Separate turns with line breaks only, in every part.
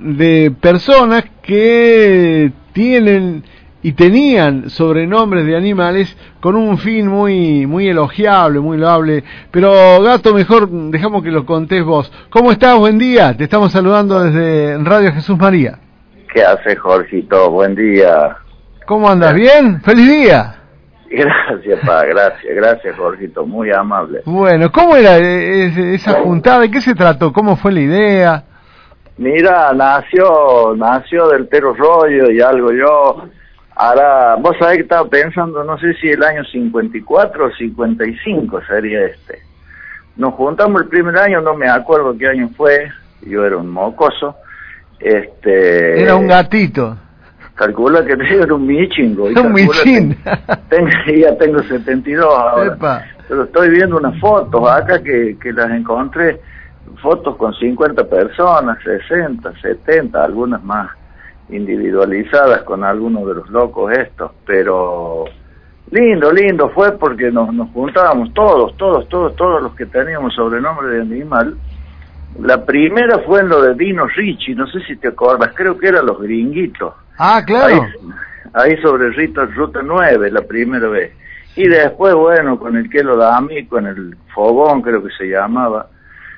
de personas que tienen y tenían sobrenombres de animales con un fin muy elogiable, muy loable. Pero Gato, mejor dejamos que lo contés vos. ¿Cómo estás? Buen día. Te estamos saludando desde Radio Jesús María.
¿Qué hace, Jorgito? Buen día.
¿Cómo andas? ¿Bien? ¡Feliz día!
Gracias, gracias, Jorgito, muy amable.
Bueno, ¿cómo era esa juntada? ¿De qué se trató? ¿Cómo fue la idea?
Mira, nació del Tero Rollo y algo yo. Ahora, vos sabés que estaba pensando, no sé si el año 54 o 55 sería este. Nos juntamos el primer año, no me acuerdo qué año fue, yo era un mocoso.
Era un gatito.
Calcula que era un michingo.
Un michín.
Ya tengo 72 ahora.
Epa.
Pero estoy viendo unas fotos acá que las encontré, fotos con 50 personas, 60, 70, algunas más individualizadas con algunos de los locos estos, pero lindo fue porque nos juntábamos todos los que teníamos sobrenombre de animal. La primera fue en lo de Dino Ricci, no sé si te acuerdas, creo que eran los Gringuitos.
Ah, claro.
Ahí sobre Ruta 9, la primera vez. Y después, bueno, con el Kelo Dami, con el Fogón, creo que se llamaba,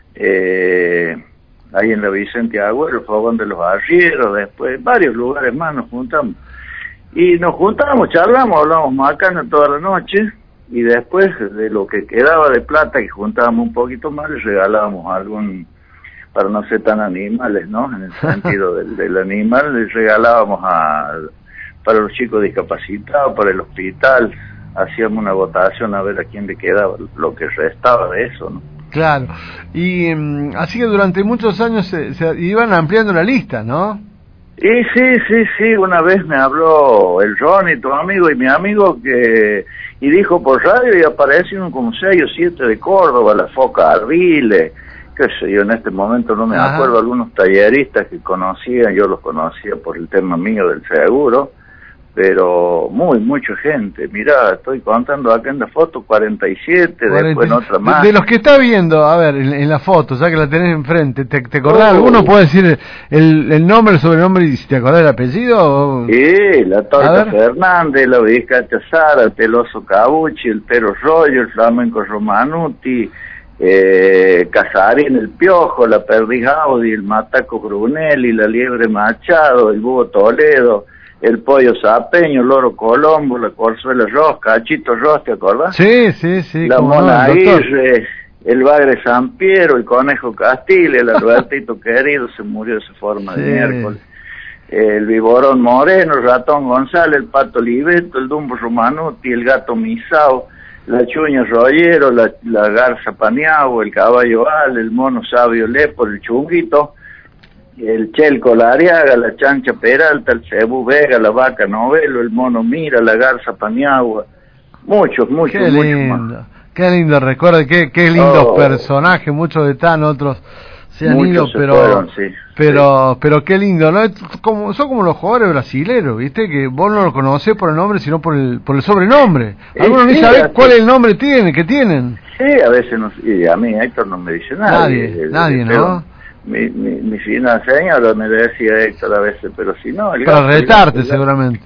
ahí en la Vicente Agüero, el Fogón de los Arrieros, después varios lugares más nos juntamos. Y nos juntamos, charlamos, hablamos macana toda la noche, y después de lo que quedaba de plata, que juntábamos un poquito más, les regalábamos algún, para no ser tan animales, ¿no? En el sentido del animal, les regalábamos para los chicos discapacitados, para el hospital, hacíamos una votación a ver a quién le quedaba lo que restaba de eso, ¿no?
Claro, y así que durante muchos años se iban ampliando la lista, ¿no?
Y sí, una vez me habló el Ronnie, tu amigo, y mi amigo, y dijo por radio, y aparecieron como 6 o 7 de Córdoba, la Foca Arvile, qué sé yo, en este momento no me acuerdo, algunos talleristas que conocía, yo los conocía por el tema mío del seguro, pero mucha gente. Mirá, estoy contando acá en la foto 47, después en otra más.
De los que está viendo, a ver, en la foto, ya que la tenés enfrente, ¿te acordás? ¿Alguno puede decir el nombre, el sobrenombre y si te acordás el apellido?
Sí, la Torta Fernández, la Vizcacha Sara, el Oso Cabucci, el Tero Rollo, el Flamenco Romanuti, Casarín el Piojo, la Perdiz Audi, el Mataco Brunelli, la Liebre Machado, el Búho Toledo, el Pollo Zapeño, el Loro Colombo, la Corzuela Ross, Cachito Ross, ¿te acordás?
Sí.
La Mona Aguirre, el Bagre San Piero, el Conejo Castilla, el Albertito querido, se murió de esa forma de miércoles. El Viborón Moreno, el Ratón González, el Pato Libeto, el Dumbo Romanuti, el Gato Misao, la Chuña Rollero, la Garza Paniagua, el Caballo Al, el Mono Sabio Lepo, el Chunguito, el Chelco Lariaga, la Chancha Peralta, el Cebú Vega, la Vaca Novelo, el Mono Mira, la Garza Paniagua, muchos más.
Qué lindo recuerdo, qué lindos personajes, muchos están, otros se han ido, pero qué lindo, ¿no? Son como los jugadores brasileros, ¿viste? Que vos no lo conocés por el nombre, sino por el sobrenombre. Algunos ni sabés cuál es el nombre que tienen.
Sí, a veces y a mí Héctor no me dice nadie,
¿no?
Mi fina señora me decía Héctor a veces, pero si no...
Para retarte, seguramente.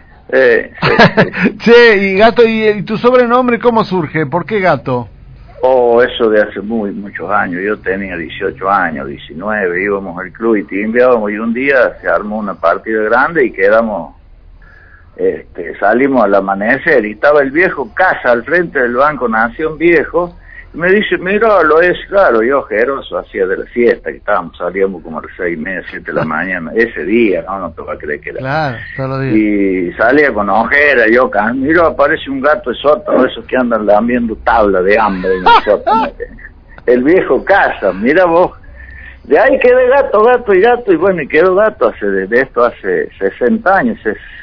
Sí.
Che, y Gato, ¿y tu sobrenombre cómo surge? ¿Por qué Gato?
Eso de hace muchos años. Yo tenía 18 años, 19, íbamos al club y timbiábamos, y un día se armó una partida grande y quedamos... salimos al amanecer y estaba el viejo Casa al frente del Banco Nación Viejo. Me dice, mira, lo es, claro, yo ojeroso hacía de la fiesta, que salíamos como a las 6:30, 7 de la mañana, ese día, no te va a creer que era.
Claro, todos los días.
Y salía con ojera, yo, mira, aparece un gato de sótano, esos que andan lambiendo tabla de hambre en el sótano. El viejo Casa, mira vos. De ahí quedé gato, y bueno, y quedó gato de esto hace 60 años,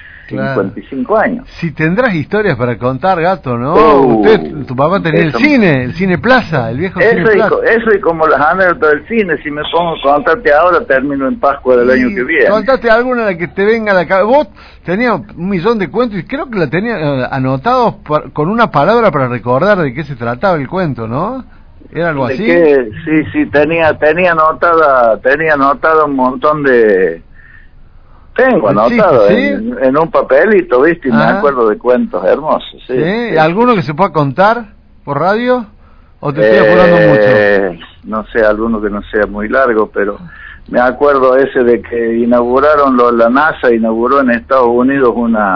55 años.
Si tendrás historias para contar, Gato, ¿no? Tu papá tenía el cine Plaza, el viejo cine Plaza.
Eso y como las anécdotas del cine, si me pongo a contarte ahora, termino en Pascua del año que viene.
Contate alguna de la que te venga a la cabeza. Vos tenías 1.000.000 de cuentos y creo que la tenías anotados con una palabra para recordar de qué se trataba el cuento, ¿no? ¿Era algo así?
Sí, tenía anotado un montón de... Tengo anotado ¿sí? en un papelito, ¿viste? Y me acuerdo de cuentos hermosos. ¿Sí?
¿Sí? ¿Alguno que se pueda contar por radio? ¿O te estoy apurando mucho?
No sé, alguno que no sea muy largo, pero me acuerdo ese de que la NASA inauguró en Estados Unidos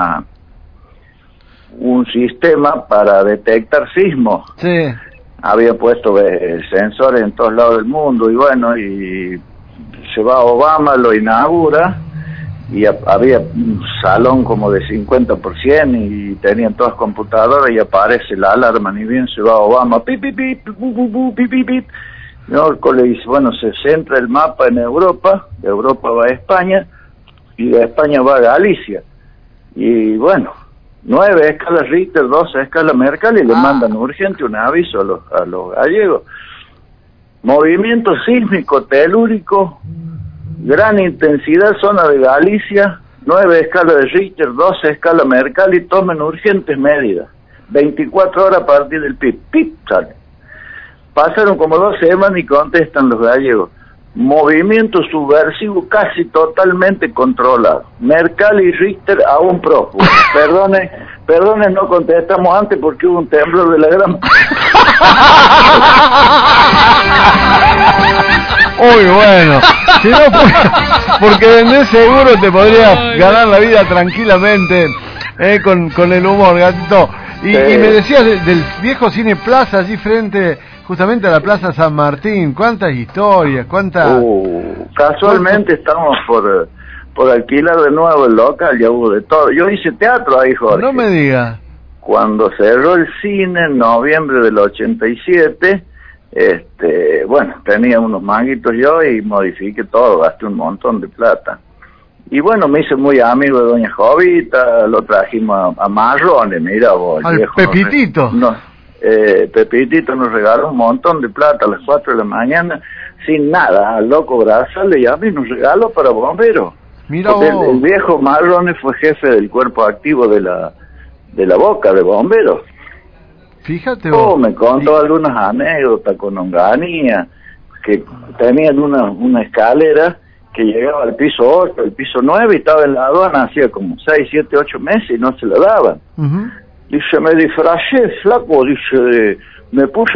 un sistema para detectar sismos.
Sí.
Había puesto sensores en todos lados del mundo y bueno, y se va Obama, lo inaugura y había un salón como de 50% y tenían todas computadoras y aparece la alarma, ni bien se va Obama, pip, pip, pip, pip, pip, pip. Le dice, bueno, se centra el mapa en Europa, de Europa va a España y de España va a Galicia. Y bueno, 9 escalas Richter, 12 escalas Mercalli y le mandan urgente un aviso a los gallegos. Movimiento sísmico telúrico, gran intensidad, zona de Galicia, 9 escalas de Richter, 12 escalas Mercalli, tomen urgentes medidas. 24 horas a partir del pip, pip, sale. Pasaron como 2 semanas y contestan los gallegos. Movimiento subversivo casi totalmente controlado. Mercalli y Richter aún prófugos. Perdone, no contestamos antes porque hubo un temblor de la gran...
Uy, bueno. Si no, porque vendés seguro te podrías ganar la vida tranquilamente con el humor, gatito. Y me decías del viejo Cine Plaza allí frente... justamente a la Plaza San Martín, cuántas historias,
casualmente estamos por alquilar de nuevo el local, ya hubo de todo. Yo hice teatro ahí, Jorge.
No me digas.
Cuando cerró el cine en noviembre del 87, bueno, tenía unos manguitos yo y modifiqué todo, gasté un montón de plata. Y bueno, me hice muy amigo de Doña Jovita, lo trajimos a Marrones, mira vos.
Al viejo, Pepitito.
Pepitito nos regaló un montón de plata a las 4 de la mañana, sin nada, al loco Braza le llamé y nos regaló para bomberos.
Mira vos.
El viejo Marrones fue jefe del cuerpo activo de la Boca de bomberos.
Fíjate vos.
Me contó algunas anécdotas con Onganía, que tenían una escalera que llegaba al piso 8, al piso 9 y estaba en la aduana hacía como 6, 7, 8 meses y no se la daban. Dice, me disfracé, flaco, dice, me puse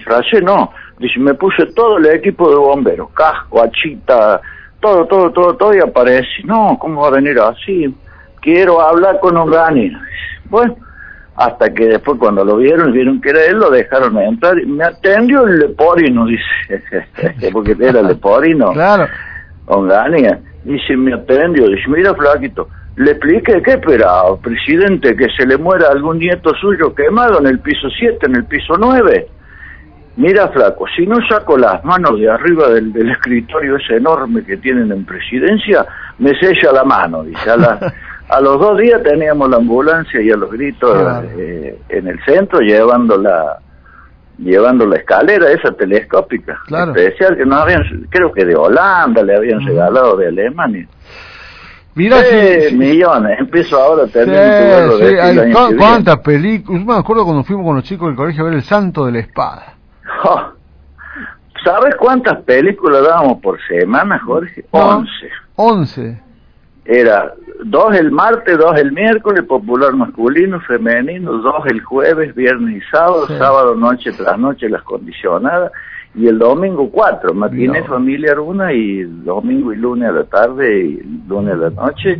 todo el equipo de bomberos, casco, achita, todo y aparece. No, ¿cómo va a venir así? Quiero hablar con Onganía. Bueno, hasta que después cuando lo vieron que era él, lo dejaron entrar y me atendió el leporino, dice, porque era el leporino.
Claro.
Onganía, dice, me atendió, dice, mira flaquito, le expliqué que esperaba, presidente, que se le muera algún nieto suyo quemado en el piso 7, en el piso 9. Mira flaco, si no saco las manos de arriba del escritorio ese enorme que tienen en presidencia, me sella la mano, dice. A los 2 días teníamos la ambulancia y a los gritos en el centro llevando la escalera esa telescópica, especial que no habían, creo que de Holanda le habían regalado, de Alemania.
Mira,
millones, empiezo ahora a tener
¿cuántas películas? Yo me acuerdo cuando fuimos con los chicos del colegio a ver El Santo de la Espada.
¿Sabes cuántas películas dábamos por semana, Jorge?
11.
Era 2 el martes, 2 el miércoles, popular masculino, femenino, 2 el jueves, viernes y sábado, sábado noche tras noche las condicionadas, y el domingo 4, matiné familiar 1 y domingo y lunes a la tarde y lunes a la noche,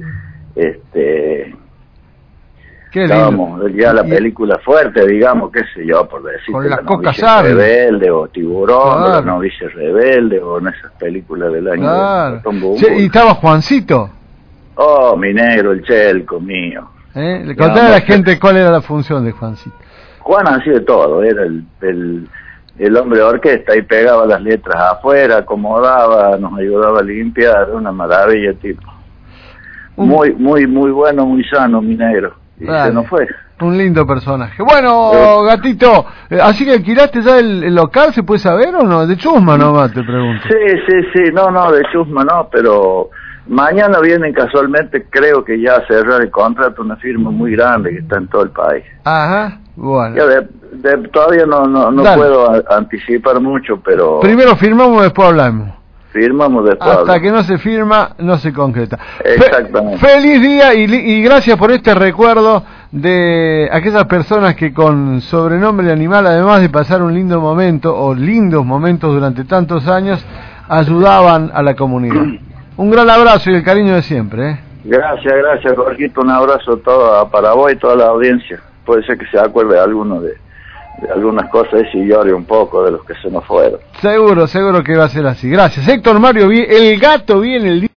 estábamos ya la película fuerte, digamos, qué sé yo, por decir,
con
La
novicia
rebelde, o Tiburón, La novicia rebelde, o en esas películas del año de
y estaba Juancito.
Oh, mi negro, el chelco mío.
Le contaba a la gente cuál era la función de Juancito.
Juan hacía de todo, era el hombre de orquesta y pegaba las letras afuera, acomodaba, nos ayudaba a limpiar, una maravilla tipo. Muy bueno, muy sano, mi negro. Y se nos fue.
Un lindo personaje. Bueno, gatito, así que alquilaste ya el local, ¿se puede saber o no? De Chusma nomás, te pregunto.
Sí, no, de Chusma no, pero mañana vienen casualmente, creo que ya a cerrar el contrato, una firma muy grande que está en todo el país.
Ajá, bueno.
Ya Todavía no puedo anticipar mucho, pero...
Primero firmamos, después hablamos.
Firmamos después.
Hasta que no se firma, no se concreta.
Exactamente.
Feliz día y gracias por este recuerdo de aquellas personas que con sobrenombre animal, además de pasar un lindo momento o lindos momentos durante tantos años, ayudaban a la comunidad. Un gran abrazo y el cariño de siempre, ¿eh?
Gracias, Jorgito. Un abrazo para vos y toda la audiencia. Puede ser que se acuerde alguno de algunas cosas y llore un poco de los que se nos fueron.
Seguro que va a ser así. Gracias. Héctor Mario, el gato viene el día.